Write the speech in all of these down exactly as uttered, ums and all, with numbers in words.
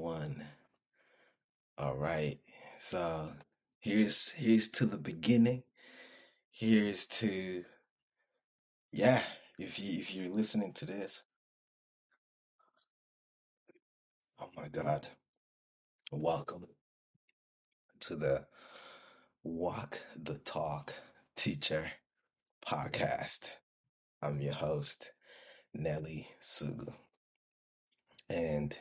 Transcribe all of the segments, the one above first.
one. All right. So here's here's to the beginning. Here's to yeah. If you if you're listening to this, oh my God, welcome to the Walk the Talk Teacher podcast. I'm your host, Nelly Sugu, and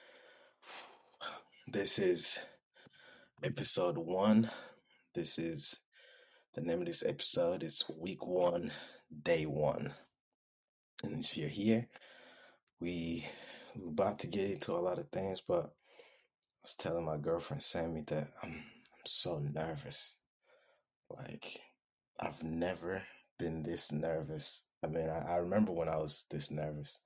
this is episode one. This is the name of this episode is Week One, Day One. And if you're here, we we're about to get into a lot of things, but I was telling my girlfriend Sammy that I'm I'm so nervous. Like I've never been this nervous. I mean, I, I remember when I was this nervous.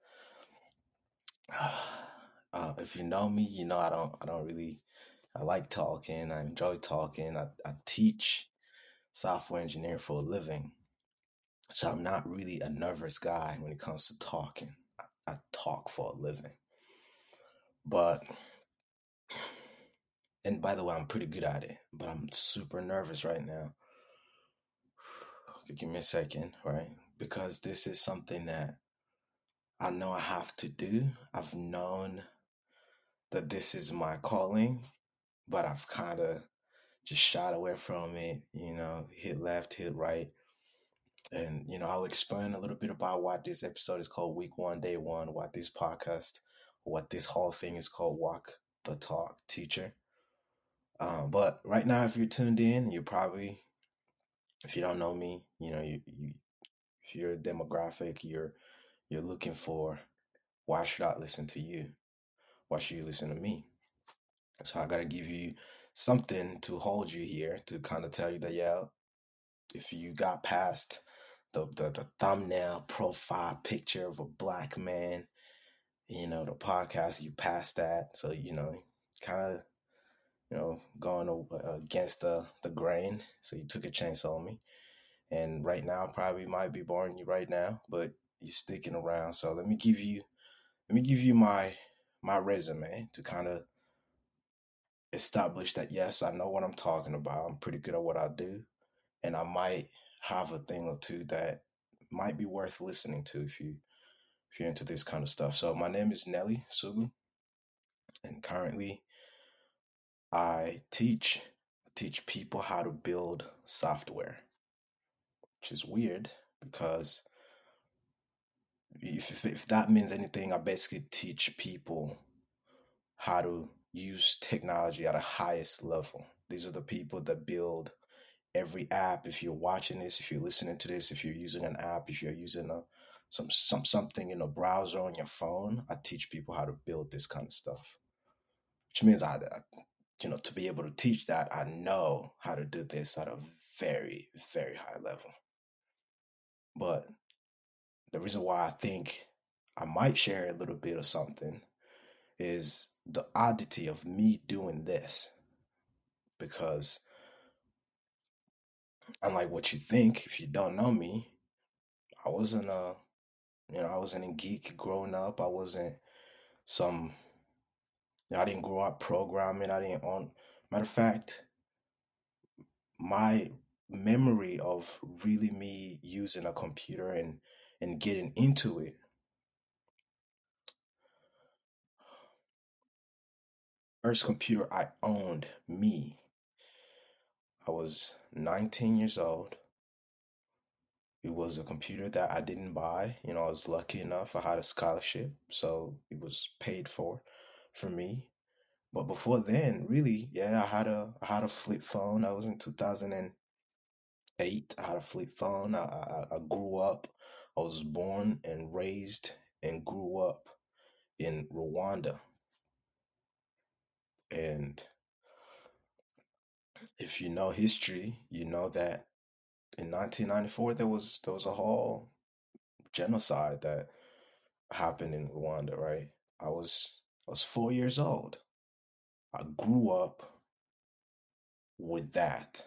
Uh, if you know me, you know I don't I don't really I like talking. I enjoy talking. I, I teach software engineering for a living. So I'm not really a nervous guy when it comes to talking. I, I talk for a living. But and by the way, I'm pretty good at it, but I'm super nervous right now. Okay, give me a second, right? Because this is something that I know I have to do. I've known that this is my calling, but I've kind of just shied away from it, you know, hit left, hit right. And, you know, I'll explain a little bit about what this episode is called Week One, Day One, what this podcast, what this whole thing is called Walk the Talk Teacher. Um, but right now, if you're tuned in, you're probably, if you don't know me, you know, you, you if you're a demographic, you're you're looking for why should I listen to you? Why should you listen to me? So I gotta give you something to hold you here to kind of tell you that yeah, if you got past the, the the thumbnail profile picture of a black man, you know, the podcast, you passed that. So, you know, kind of, you know, going uh, against the, the grain. So you took a chance on me. And right now, probably might be boring you right now, but you're sticking around. So let me give you, let me give you my, my resume to kind of establish that, yes, I know what I'm talking about. I'm pretty good at what I do. And I might have a thing or two that might be worth listening to if you, if you're into this kind of stuff. So my name is Nelly Sugu, and currently I teach I teach people how to build software, which is weird because if, if if that means anything, I basically teach people how to use technology at a highest level. These are the people that build every app. If you're watching this, if you're listening to this, if you're using an app, if you're using a some some something in a browser on your phone, I teach people how to build this kind of stuff. Which means I, I you know, to be able to teach that, I know how to do this at a very, very high level. But the reason why I think I might share a little bit of something is the oddity of me doing this. Because unlike what you think, if you don't know me, I wasn't a, you know, I wasn't a geek growing up. I wasn't some, you know, I didn't grow up programming. I didn't own, matter of fact, my memory of really me using a computer and and getting into it, first computer I owned, me, I was nineteen years old. It was a computer that I didn't buy. You know, I was lucky enough, I had a scholarship, so it was paid for for me. But before then, really, yeah, I had a I had a flip phone. I was in two thousand eight. I had a flip phone. I, I, I grew up. I was born and raised and grew up in Rwanda. And if you know history, you know that in nineteen ninety-four there was there was a whole genocide that happened in Rwanda, right? I was I was four years old. I grew up with that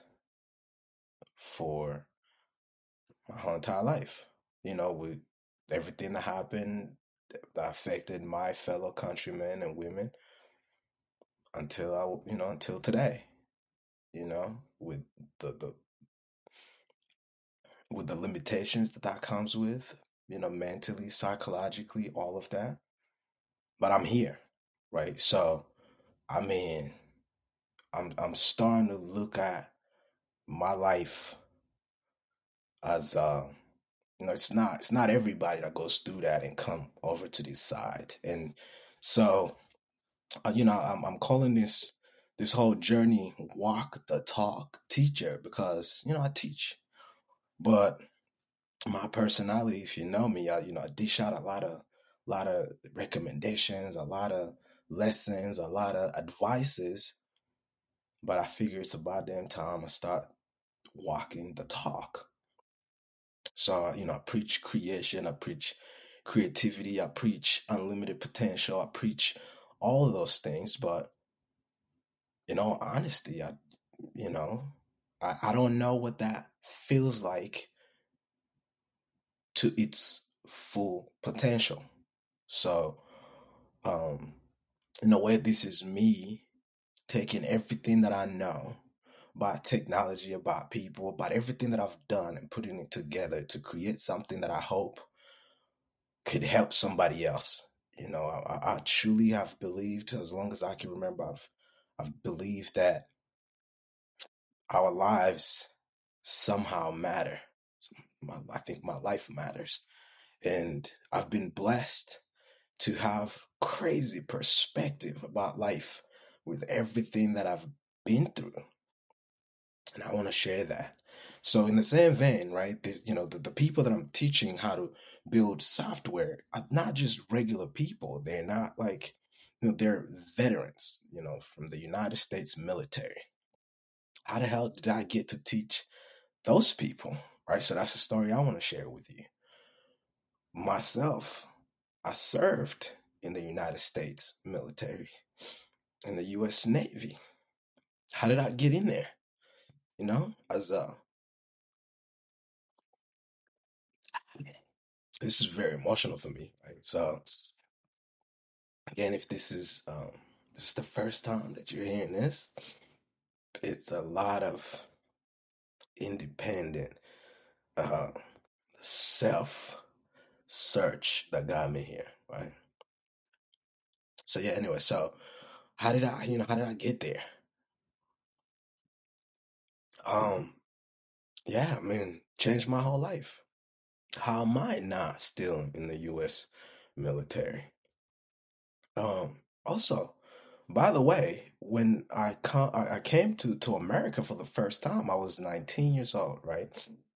for my whole entire life. You know, with everything that happened that affected my fellow countrymen and women. until I, you know, until today, you know, with the the with the limitations that that comes with, you know, mentally, psychologically, all of that. But I'm here, right? So, I mean, I'm I'm starting to look at my life as uh, you know, it's not it's not everybody that goes through that and come over to this side. And so, uh, you know, I'm I'm calling this this whole journey walk the talk teacher because, you know, I teach. But my personality, if you know me, I, you know, I dish out a lot of lot of recommendations, a lot of lessons, a lot of advices, but I figure it's about damn time I start walking the talk. So, you know, I preach creation, I preach creativity, I preach unlimited potential, I preach all of those things, but in all honesty, I, you know, I, I don't know what that feels like to its full potential. So, um, in a way, this is me taking everything that I know about technology, about people, about everything that I've done and putting it together to create something that I hope could help somebody else. You know, I, I truly have believed, as long as I can remember, I've, I've believed that our lives somehow matter. My, I think my life matters. And I've been blessed to have crazy perspective about life with everything that I've been through. And I want to share that. So in the same vein, right, the, you know, the, the people that I'm teaching how to build software are not just regular people. They're not like, you know, they're veterans, you know, from the United States military. How the hell did I get to teach those people? Right. So that's a story I want to share with you. Myself, I served in the United States military, in the U S Navy. How did I get in there? You know, as a this is very emotional for me, right? So again, if this is um this is the first time that you're hearing this, it's a lot of independent uh self search that got me here, right? So yeah, anyway, so how did I, you know, how did I get there? Um, yeah, I mean, changed my whole life. How am I not still in the U S military? Um, also, by the way, when I come, I I came to to America for the first time, I was nineteen years old, right?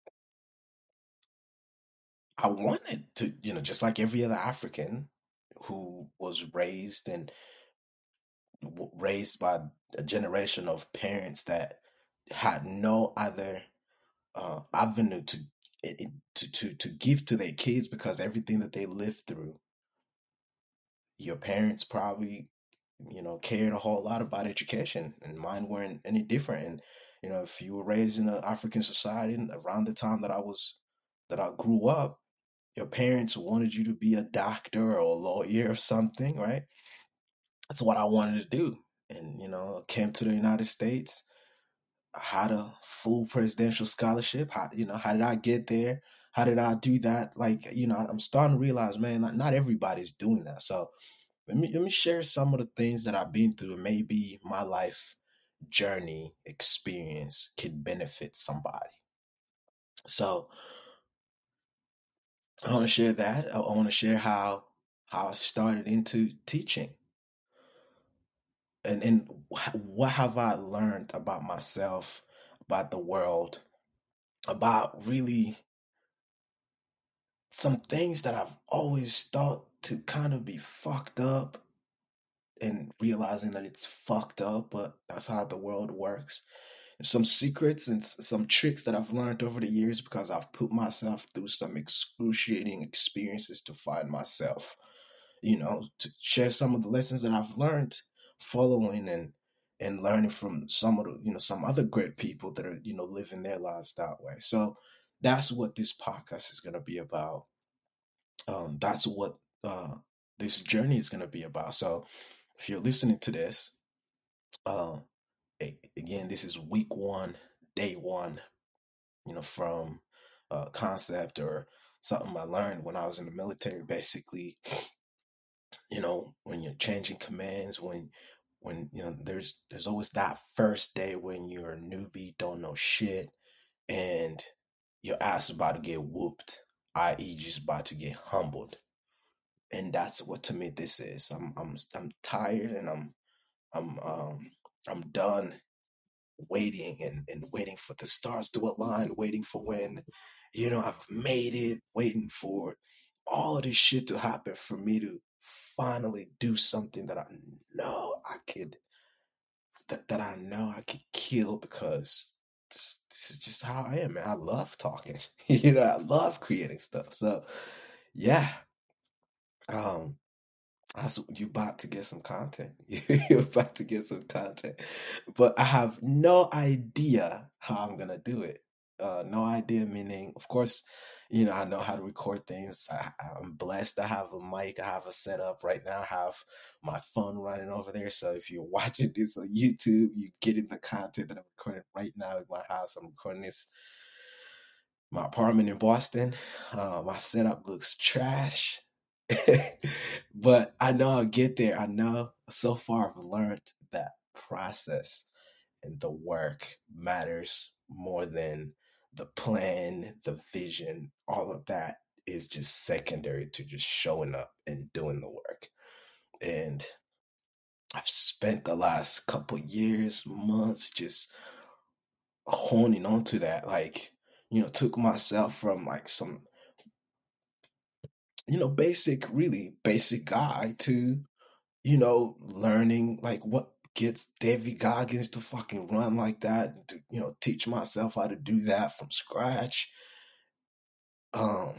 I wanted to, you know, just like every other African who was raised and w- raised by a generation of parents that had no other uh, avenue to it, it- to to to give to their kids because everything that they lived through, your parents probably, you know, cared a whole lot about education, and mine weren't any different. And you know, if you were raised in an African society and around the time that I was that I grew up, your parents wanted you to be a doctor or a lawyer or something, right? That's what I wanted to do. And you know, came to the United States. I had a full presidential scholarship. How, you know, how did I get there? How did I do that? Like, you know, I'm starting to realize, man, like not everybody's doing that. So let me let me share some of the things that I've been through. Maybe my life journey experience could benefit somebody. So I want to share that. I want to share how how I started into teaching, and and what have I learned about myself, about the world, about really some things that I've always thought to kind of be fucked up, and realizing that it's fucked up, but that's how the world works. Some secrets and some tricks that I've learned over the years because I've put myself through some excruciating experiences to find myself, you know, to share some of the lessons that I've learned following and and learning from some of the, you know, some other great people that are, you know, living their lives that way. So that's what this podcast is going to be about. Um, that's what uh, this journey is going to be about. So if you're listening to this, Uh, Again, this is week one, day one, you know, from uh, concept or something I learned when I was in the military. Basically, you know, when you're changing commands, when when you know there's there's always that first day when you're a newbie, don't know shit, and your ass is about to get whooped, i e, just about to get humbled. And that's what to me this is. I'm I'm I'm tired, and I'm I'm um I'm done waiting and, and waiting for the stars to align, waiting for when, you know, I've made it, waiting for all of this shit to happen for me to finally do something that I know I could, that, that I know I could kill, because this, this is just how I am, man. I love talking. You know, I love creating stuff. So yeah. Um That's, you about to get some content. You're about to get some content. But I have no idea how I'm gonna do it. Uh, no idea, meaning, of course, you know, I know how to record things. I, I'm blessed. I have a mic. I have a setup right now. I have my phone running over there. So if you're watching this on YouTube, you're getting the content that I'm recording right now in my house. I'm recording this my apartment in Boston. Uh, my setup looks trash, but I know I'll get there. I know so far I've learned that process and the work matters more than the plan, the vision. All of that is just secondary to just showing up and doing the work. And I've spent the last couple years, months just honing on to that. Like, you know, took myself from like some, you know, basic, really basic guy to, you know, learning like what gets David Goggins to fucking run like that, and to, you know, teach myself how to do that from scratch. Um,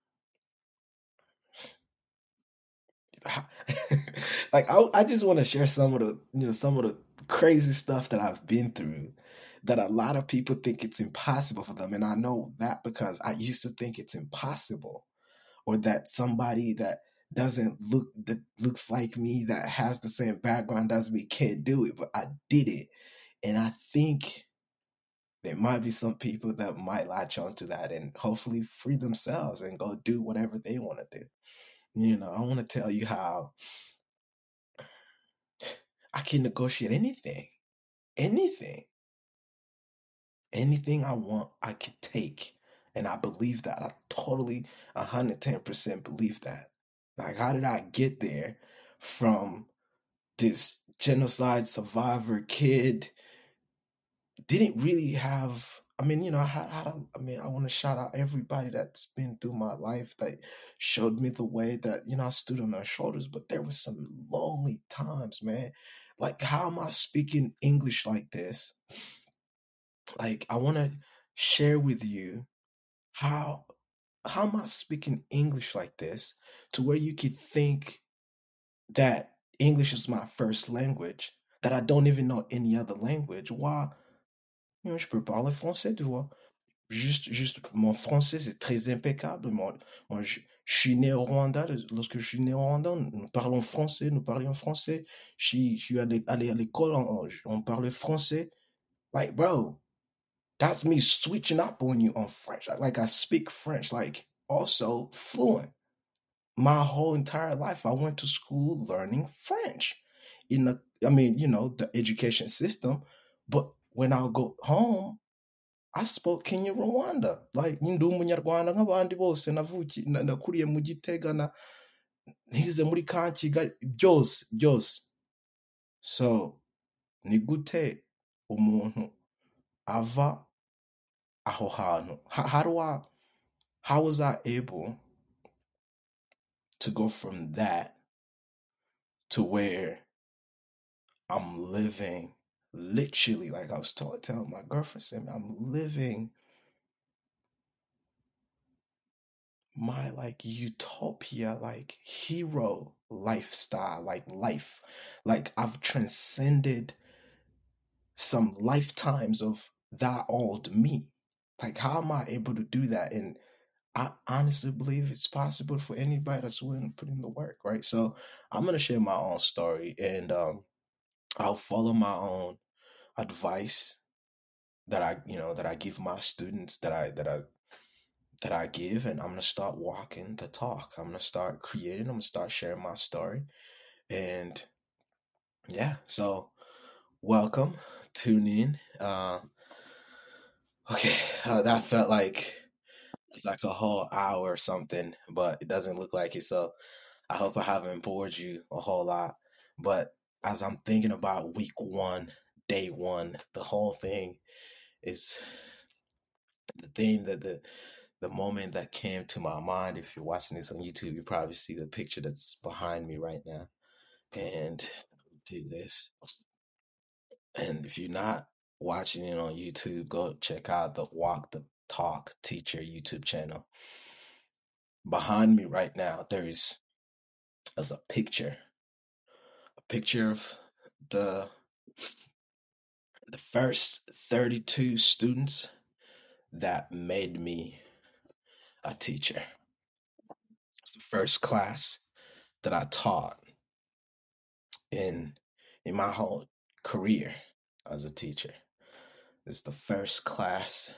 like I, I just want to share some of the, you know, some of the crazy stuff that I've been through that a lot of people think it's impossible for them. And I know that because I used to think it's impossible, or that somebody that doesn't look, that looks like me, that has the same background as me, can't do it, but I did it. And I think there might be some people that might latch onto that and hopefully free themselves and go do whatever they want to do. You know, I want to tell you how I can negotiate anything, anything, anything I want, I could take. And I believe that. I totally one hundred ten percent believe that. Like, how did I get there from this genocide survivor kid? Didn't really have, I mean, you know, I had, had a, I mean, I want to shout out everybody that's been through my life that showed me the way, that, you know, I stood on their shoulders, but there was some lonely times, man. Like, how am I speaking English like this? Like, I want to share with you how, how am I speaking English like this to where you could think that English is my first language, that I don't even know any other language. Why? You know, je peux parler français, tu vois. Juste, juste, mon français, c'est très impeccable. Moi, moi je, je suis né au Rwanda. Lorsque je suis né au Rwanda, nous parlons français, nous parlions français. Je suis, je suis allé, allé à l'école, on, on parlait français. Like, bro, that's me switching up on you on French. Like, I speak French, like, also fluent. My whole entire life, I went to school learning French. In the, I mean, you know, the education system. But when I go home, I spoke Kinyarwanda. Like, ndi umunyarwanda nk'abandi bose, navuki na- nakuriye mu Gitega, na nize muri ka Kigali, byose byose. So ni gute umuntu ava aho hantu? How, how do I, how was I able to go from that to where I'm living literally, like I was told, telling my girlfriend, saying, I'm living my like utopia, like hero lifestyle, like life. Like, I've transcended some lifetimes of that old me. Like, how am I able to do that? And I honestly believe it's possible for anybody that's willing to put in the work, right? So I'm gonna share my own story, and um I'll follow my own advice that I, you know, that I give my students, that I that I that I give, and I'm gonna start walking the talk. I'm gonna start creating. I'm gonna start sharing my story, and yeah. So welcome, tune in. Uh, okay, uh, that felt like it's like a whole hour or something, but it doesn't look like it. So I hope I haven't bored you a whole lot. But as I'm thinking about week one, day one, the whole thing is the thing that the the moment that came to my mind. If you're watching this on YouTube, you probably see the picture that's behind me right now. And do this. And if you're not watching it on YouTube, go check out the Walk the Talk Teacher YouTube channel. Behind me right now, there is as a picture, a picture of the the first thirty-two students that made me a teacher. It's the first class that I taught in in my whole career as a teacher. It's the first class,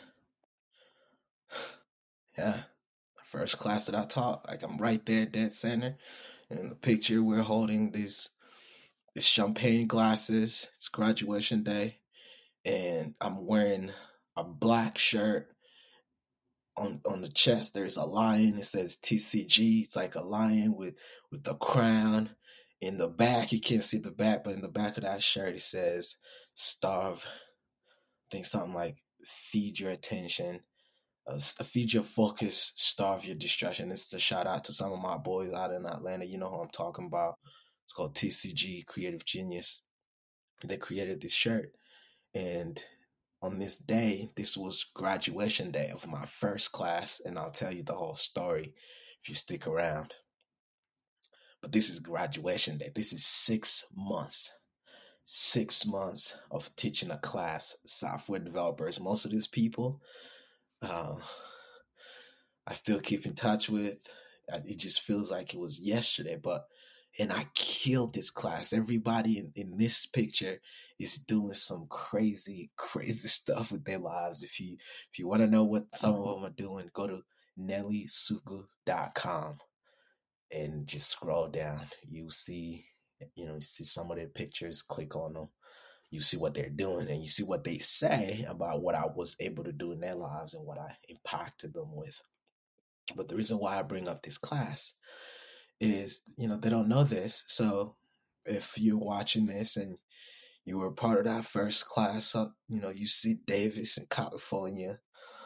yeah, the first class that I taught. Like I'm right there, dead center. And in the picture, we're holding these these champagne glasses. It's graduation day, and I'm wearing a black shirt. On on the chest, there's a lion. It says T C G. It's like a lion with with the crown. In the back, you can't see the back, but in the back of that shirt, it says "Starve." I think something like "Feed your attention." Uh, feed your focus, starve your distraction. This is a shout out to some of my boys out in Atlanta. You know who I'm talking about. It's called T C G, Creative Genius. They created this shirt. And on this day, this was graduation day of my first class. And I'll tell you the whole story if you stick around. But this is graduation day. This is six months. Six months of teaching a class, software developers. Most of these people, uh, I still keep in touch with. It just feels like it was yesterday, but and I killed this class. Everybody in, in this picture is doing some crazy, crazy stuff with their lives. If you if you want to know what some of them are doing, go to nelly sugu dot com and just scroll down. You see, you know, you see some of their pictures, click on them. You see what they're doing and you see what they say about what I was able to do in their lives and what I impacted them with. But the reason why I bring up this class is, you know, they don't know this. So if you're watching this and you were part of that first class, uh, you know, you see Davis in California,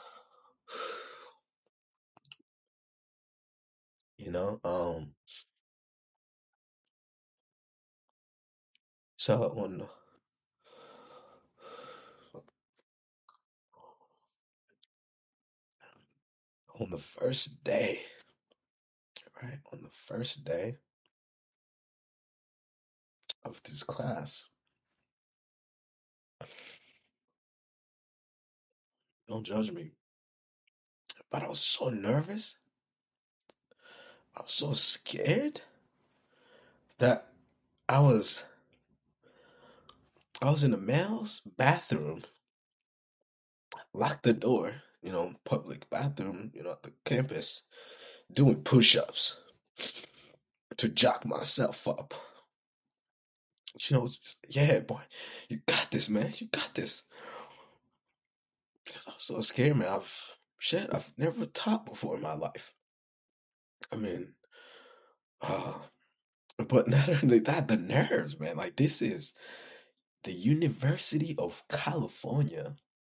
you know, um, so on the, on the first day, right, on the first day of this class, don't judge me, but I was so nervous, I was so scared that I was I was in the male's bathroom, locked the door, you know, public bathroom, you know, at the campus, doing push-ups to jock myself up. You know, yeah, boy, you got this, man. You got this. Because I was so scared, man. I've shit, I've never taught before in my life. I mean, uh, but not only that, the nerves, man. Like this is the University of California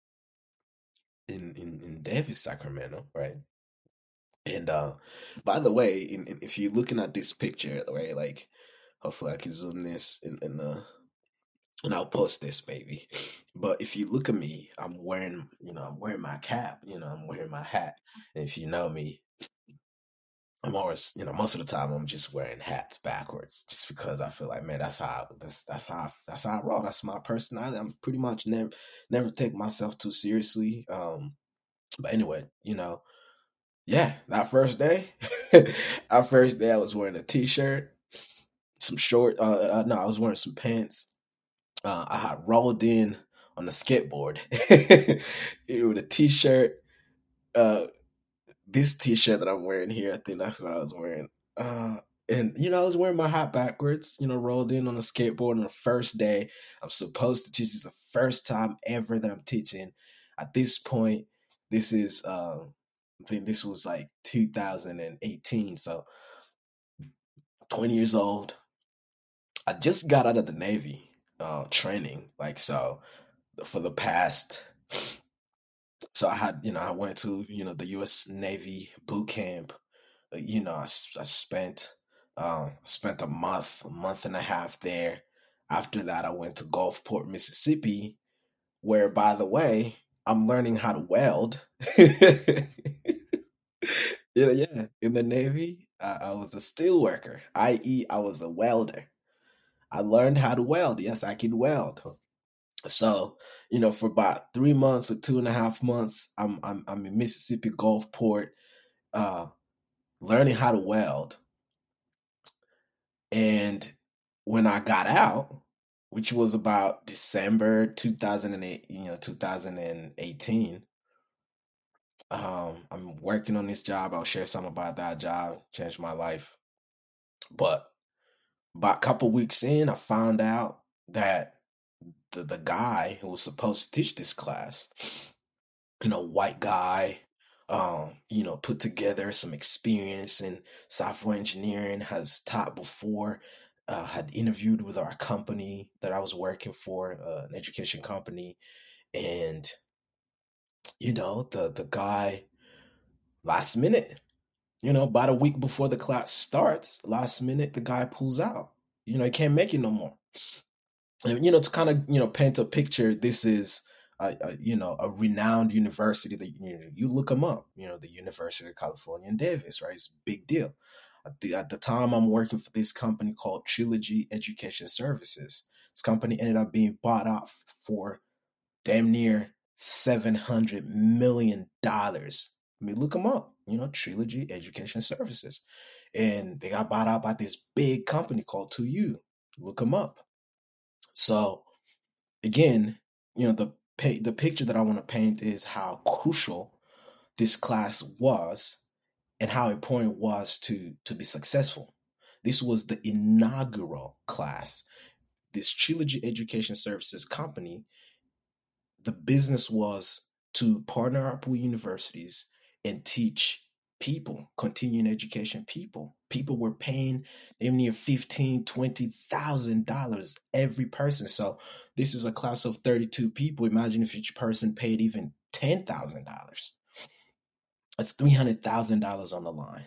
in in, in Davis, Sacramento, right? And uh by the way, in, in, if you're looking at this picture, right, like hopefully I can zoom this in, in the and I'll post this maybe. But if you look at me, I'm wearing, you know, I'm wearing my cap, you know, I'm wearing my hat. And if you know me, I'm always, you know, most of the time I'm just wearing hats backwards, just because I feel like, man, that's how that's that's how that's how I roll. That's my personality. I'm pretty much never never take myself too seriously. Um, but anyway, you know, yeah, that first day, our first day, I was wearing a t-shirt, some short. Uh, uh, no, I was wearing some pants Uh, I had rolled in on a skateboard with a t-shirt. Uh, this t-shirt that I'm wearing here, I think that's what I was wearing. Uh, and you know, I was wearing my hat backwards. You know, rolled in on a skateboard on the first day. I'm supposed to teach. This is the first time ever that I'm teaching. At this point, this is uh, I think this was like two thousand eighteen, so twenty years old. I just got out of the Navy uh, training, like so for the past. So I had, you know, I went to, you know, the U S Navy boot camp. Uh, You know, I, s- I spent, um, spent a month, a month and a half there. After that, I went to Gulfport, Mississippi, where, by the way, I'm learning how to weld. Yeah, yeah. In the Navy, I, I was a steel worker, i e, I was a welder. I learned how to weld. Yes, I can weld. So, you know, for about three months or two and a half months, I'm I'm I'm in Mississippi Gulfport, uh, learning how to weld. And when I got out, which was about December two thousand eight, you know, two thousand eighteen, um, I'm working on this job. I'll share some about that job, changed my life. But about a couple weeks in, I found out that the the guy who was supposed to teach this class, you know, white guy, um, you know, put together some experience in software engineering, has taught before, uh, had interviewed with our company that I was working for, uh, an education company, and you know, the the guy last minute, you know, about a week before the class starts, last minute the guy pulls out. You know, he can't make it no more. And, you know, to kind of, you know, paint a picture, this is a, a you know, a renowned university that, you know, you look them up, you know, the University of California in Davis, right? It's a big deal. At the, at the time, I'm working for this company called Trilogy Education Services. This company ended up being bought out for damn near seven hundred million dollars. I mean, look them up, you know, Trilogy Education Services. And they got bought out by this big company called two U. Look them up. So, again, you know, the pa- the picture that I want to paint is how crucial this class was and how important it was to to be successful. This was the inaugural class. This Trilogy Education Services company, the business was to partner up with universities and teach people, continuing education people. People were paying them near fifteen, twenty thousand dollars every person. So this is a class of thirty-two people. Imagine if each person paid even ten thousand dollars. That's three hundred thousand dollars on the line.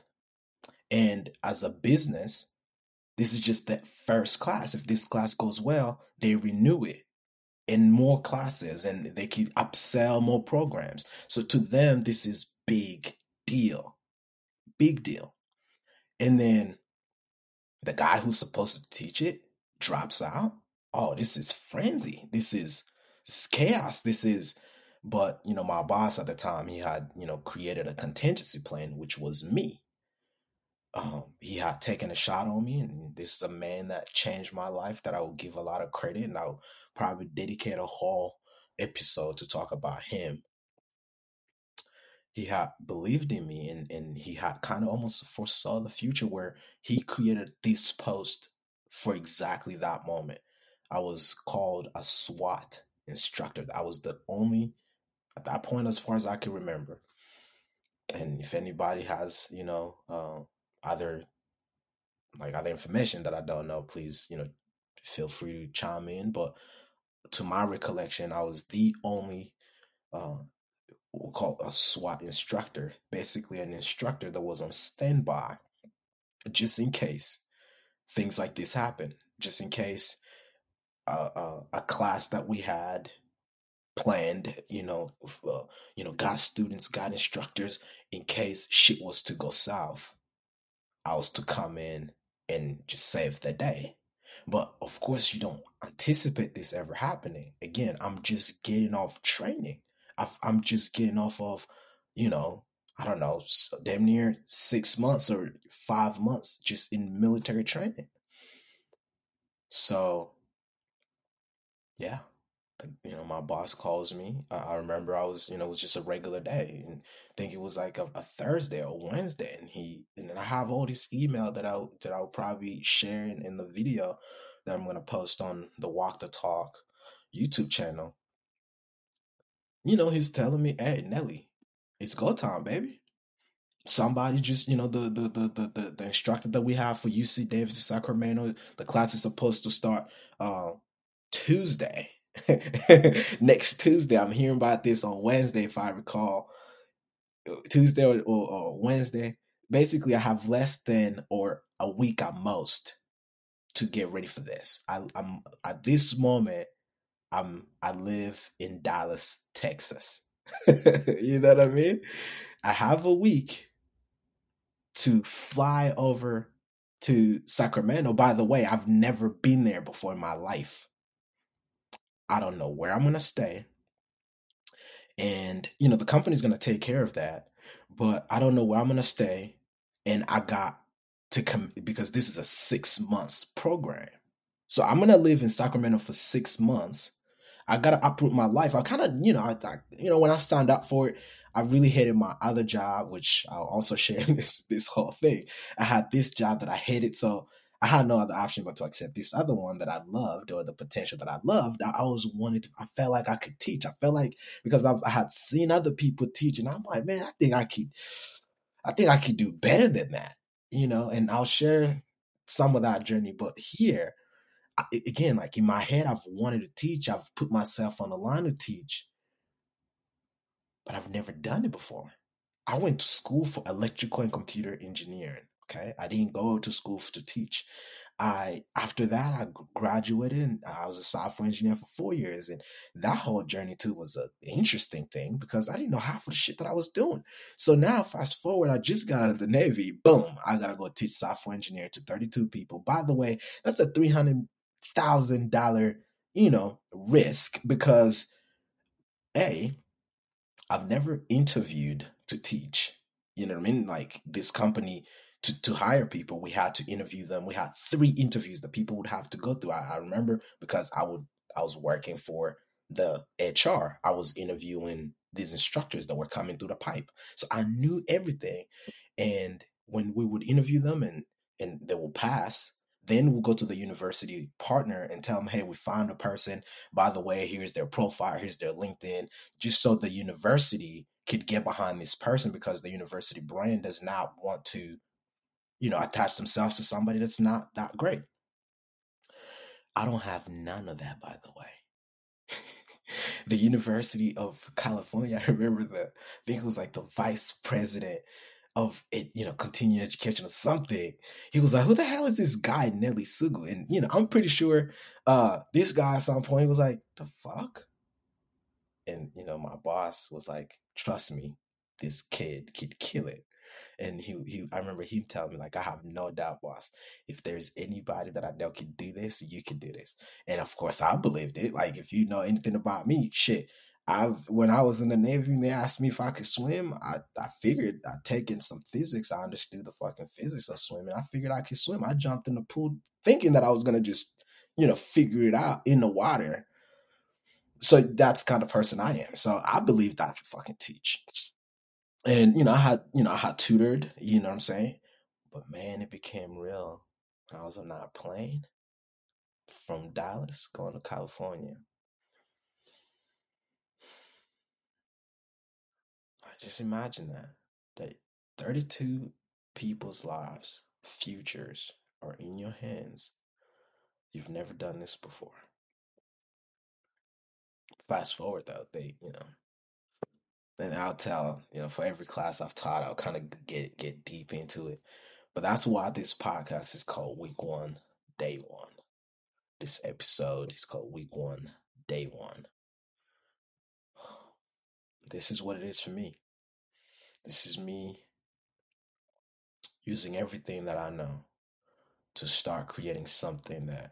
And as a business, this is just that first class. If this class goes well, they renew it in more classes and they can upsell more programs. So to them, this is big deal, big deal. And then the guy who's supposed to teach it drops out. Oh, this is frenzy. This is, this is chaos. This is, but you know, my boss at the time, he had, you know, created a contingency plan, which was me. Um, he had taken a shot on me, and this is a man that changed my life that I will give a lot of credit, and I'll probably dedicate a whole episode to talk about him. He had believed in me, and, and he had kind of almost foresaw the future where he created this post for exactly that moment. I was called a SWAT instructor. I was the only, at that point, as far as I can remember. And if anybody has, you know, uh, either like other information that I don't know, please, you know, feel free to chime in. But to my recollection, I was the only uh, we'll call a SWAT instructor, basically an instructor that was on standby just in case things like this happen, just in case uh, uh, a class that we had planned, you know, uh, you know, got students, got instructors, in case shit was to go south. I was to come in and just save the day. But of course, you don't anticipate this ever happening. Again, I'm just getting off training. I've, I'm just getting off of, you know, I don't know, damn near six months or five months just in military training. So Yeah. Like, you know, my boss calls me. I, I remember I was, you know, it was just a regular day, and I think it was like a, a Thursday or Wednesday, and he and then I have all this email that I'll that I'll probably share in, in the video that I'm gonna post on the Walk the Talk YouTube channel. You know, he's telling me, "Hey, Nelly, it's go time, baby." Somebody just, you know, the the the the the, the instructor that we have for U C Davis Sacramento, the class is supposed to start uh Tuesday. Next Tuesday. I'm hearing about this on Wednesday, if I recall. Tuesday or, or, or Wednesday. Basically, I have less than or a week at most to get ready for this. I, I'm at this moment. I'm I live in Dallas, Texas. You know what I mean? I have a week to fly over to Sacramento. By the way, I've never been there before in my life. I don't know where I'm gonna stay. And you know the company's going to take care of that, but I don't know where I'm going to stay. And I got to come because this is a six months program, so I'm going to live in Sacramento for six months. I got to uproot my life. I kind of, you know I, I you know when I signed up for it, I really hated my other job, which I'll also share in this this whole thing. I had this job that I hated, so I had no other option but to accept this other one that I loved, or the potential that I loved. I always wanted to, I felt like I could teach. I felt like, because I've, I had seen other people teach, and I'm like, man, I think I could, I think I could do better than that, you know. And I'll share some of that journey. But here, I, again, like in my head, I've wanted to teach. I've put myself on the line to teach, but I've never done it before. I went to school for electrical and computer engineering. Okay, I didn't go to school to teach. I After that I graduated, and I was a software engineer for four years, and that whole journey too was an interesting thing because I didn't know half of the shit that I was doing. So now, fast forward, I just got out of the Navy. Boom, I gotta go teach software engineering to thirty-two people. By the way, that's a three hundred thousand dollar, you know, risk because a I've never interviewed to teach. You know what I mean? Like this company, to, to hire people, we had to interview them. We had three interviews that people would have to go through. I, I remember because I would I was working for the H R. I was interviewing these instructors that were coming through the pipe. So I knew everything. And when we would interview them and and they will pass, then we'll go to the university partner and tell them, hey, we found a person. By the way, here's their profile, here's their LinkedIn, just so the university could get behind this person, because the university brand does not want to, you know, attach themselves to somebody that's not that great. I don't have none of that, by the way. The University of California, I remember the, I think it was like the vice president of it, you know, continuing education or something. He was like, who the hell is this guy, Nelly Sugu? And, you know, I'm pretty sure uh this guy at some point was like, the fuck? And you know, my boss was like, "Trust me, this kid could kill it." And he, he, I remember him telling me like, "I have no doubt, boss. If there's anybody that I know can do this, you can do this." And of course, I believed it. Like, if you know anything about me, shit. I've when I was in the Navy and they asked me if I could swim, I, I figured I'd taken some physics. I understood the fucking physics of swimming. I figured I could swim. I jumped in the pool thinking that I was gonna just, you know, figure it out in the water. So that's the kind of person I am. So I believed I could fucking teach. And you know, I had you know, I had tutored, you know what I'm saying? But man, it became real when I was on that plane from Dallas going to California. I just imagine that. That thirty-two people's lives, futures are in your hands. You've never done this before. Fast forward though, they, you know, and I'll tell, you know, for every class I've taught, I'll kind of get get deep into it. But that's why this podcast is called Week One, Day One. This episode is called Week One, Day One. This is what it is for me. This is me using everything that I know to start creating something that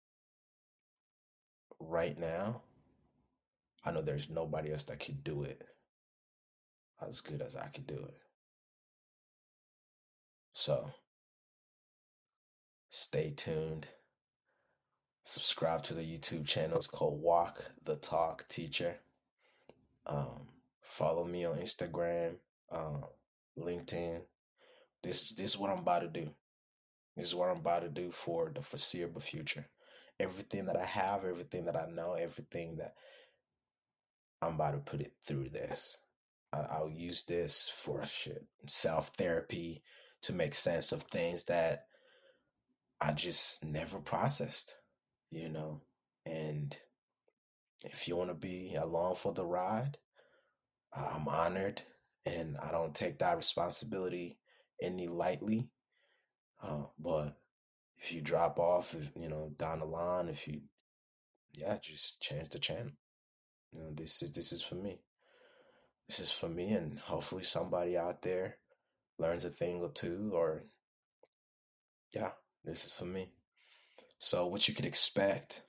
right now I know there's nobody else that could do it as good as I could do it. So stay tuned. Subscribe to the YouTube channel. It's called Walk the Talk Teacher. Um, Follow me on Instagram, uh, LinkedIn. This this is what I'm about to do. This is what I'm about to do for the foreseeable future. Everything that I have, everything that I know, everything that I'm about to put it through this. I, I'll use this for shit self therapy to make sense of things that I just never processed, you know. And if you want to be along for the ride, I'm honored, and I don't take that responsibility any lightly. Uh, but if you drop off, if, you know, down the line, if you, yeah, just change the channel. You know, this is this is for me. This is for me, and hopefully somebody out there learns a thing or two, or yeah, this is for me. So what you could expect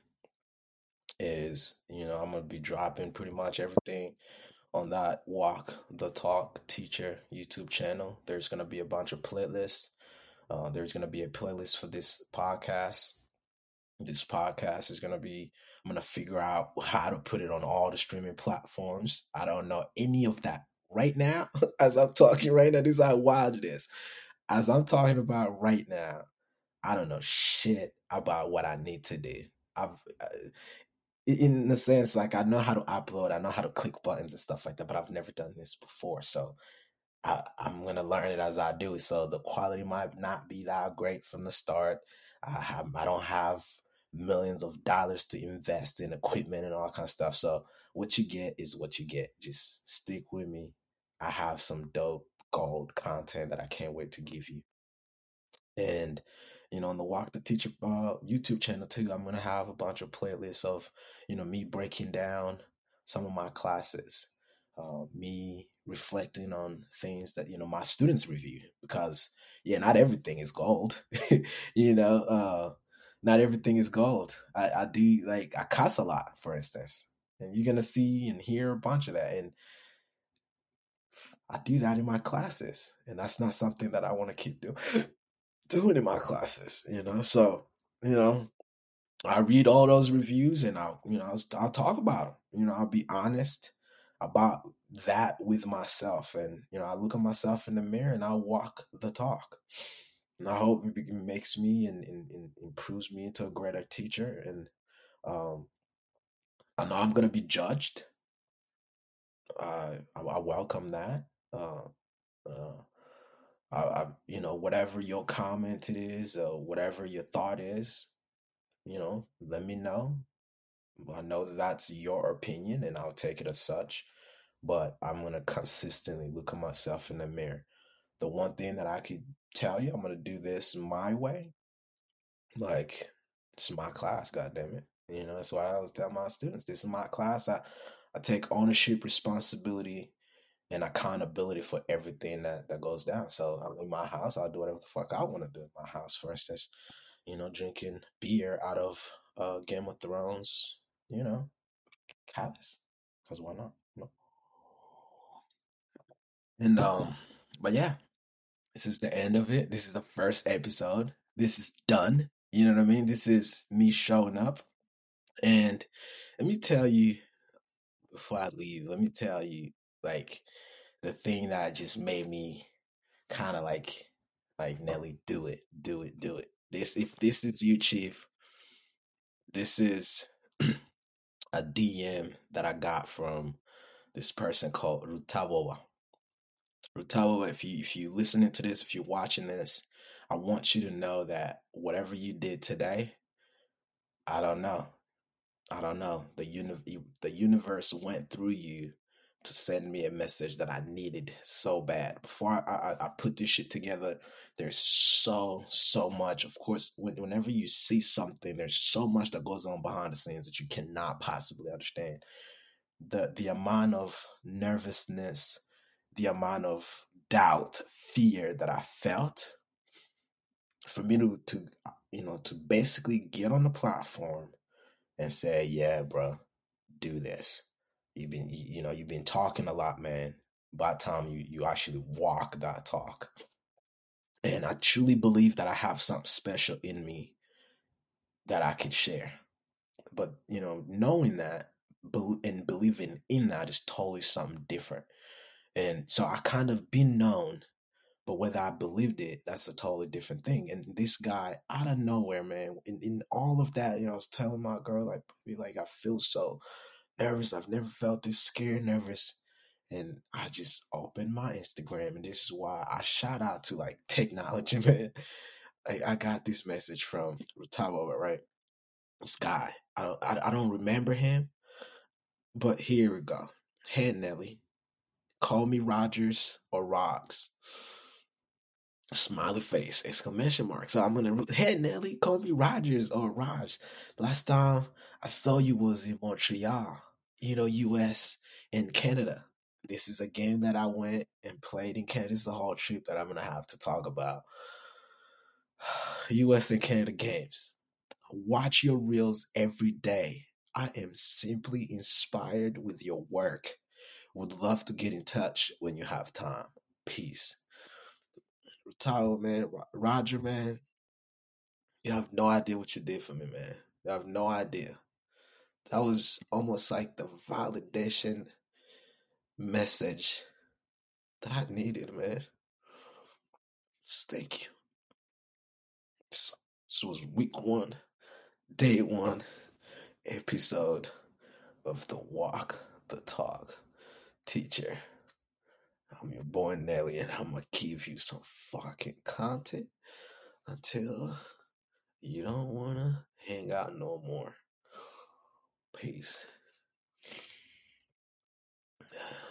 is, you know, I'm gonna be dropping pretty much everything on that Walk the Talk Teacher YouTube channel. There's gonna be a bunch of playlists. Uh, there's gonna be a playlist for this podcast. This podcast is gonna be. I'm gonna figure out how to put it on all the streaming platforms. I don't know any of that right now. As I'm talking right now, this is how wild it is. As I'm talking about right now, I don't know shit about what I need to do. I've, uh, in the sense, like I know how to upload, I know how to click buttons and stuff like that, but I've never done this before. So I, I'm gonna learn it as I do it. So the quality might not be that great from the start. I have, I don't have millions of dollars to invest in equipment and all kind of stuff. So what you get is what you get. Just stick with me. I have some dope gold content that I can't wait to give you. And you know, on the Walk the Teacher uh, YouTube channel too, I'm gonna have a bunch of playlists of, you know, me breaking down some of my classes, uh, me reflecting on things that, you know, my students review, because yeah, not everything is gold. you know, uh, not everything is gold. I, I do, like, I cuss a lot, for instance, and you're gonna see and hear a bunch of that, and I do that in my classes, and that's not something that I want to keep doing doing in my classes, you know. So, you know, I read all those reviews, and I'll, you know, I'll, I'll talk about them. You know, I'll be honest about that with myself, and you know, I look at myself in the mirror and I'll walk the talk. And I hope it makes me and, and, and improves me into a greater teacher. And um, I know I'm gonna be judged. Uh, I, I welcome that. Uh, uh, I, I, you know, whatever your comment it is, or whatever your thought is, you know, let me know. I know that that's your opinion, and I'll take it as such. But I'm going to consistently look at myself in the mirror. The one thing that I could tell you, I'm going to do this my way. Like, it's my class, God damn it. You know, that's what I always tell my students. This is my class. I, I take ownership, responsibility, and accountability for everything that, that goes down. So I'm in my house. I'll do whatever the fuck I want to do in my house. For instance, you know, drinking beer out of uh, Game of Thrones, you know, callous. Because why not? You know? And um, but yeah, this is the end of it. This is the first episode. This is done. You know what I mean? This is me showing up. And let me tell you before I leave, let me tell you like the thing that just made me kind of like like Nelly, do it, do it, do it. This if this is you, Chief, this is a D M that I got from this person called Rutabawa. Rutabawa, if you if you listening to this, if you're watching this, I want you to know that whatever you did today, I don't know. I don't know. The uni- the universe went through you to send me a message that I needed so bad. Before I, I, I put this shit together, there's so, so much. Of course, when, whenever you see something, there's so much that goes on behind the scenes that you cannot possibly understand. The, the amount of nervousness, the amount of doubt, fear that I felt, for me to, to you know, to basically get on the platform and say, yeah, bro, do this. You've been, you know, you've been talking a lot, man. By the time you, you actually walk that talk. And I truly believe that I have something special in me that I can share. But, you know, knowing that bel and believing in that is totally something different. And so I kind of been known, but whether I believed it, that's a totally different thing. And this guy, out of nowhere, man, in, in all of that, you know, I was telling my girl, like, be like, I feel so nervous. I've never felt this scared nervous. And I just opened my Instagram, and this is why I shout out to like technology, man. I, I got this message from Rutabo, right? This guy. I don't I, I don't remember him, but here we go. Hey Nelly, call me Rogers or Rocks. Smiley face, exclamation mark. So I'm gonna, hey Nelly, call me Rogers or Raj. Last time I saw you was in Montreal, you know, U S and Canada. This is a game that I went and played in Canada. This is a whole trip that I'm gonna have to talk about. U S and Canada games. Watch your reels every day. I am simply inspired with your work. Would love to get in touch when you have time. Peace. Tyler, man, Roger, man, you have no idea what you did for me, man. You have no idea. That was almost like the validation message that I needed, man. Just thank you. This, this was week one, day one episode of the Walk the Talk Teacher. I'm your boy Nelly, and I'm gonna give you some fucking content until you don't wanna hang out no more. Peace.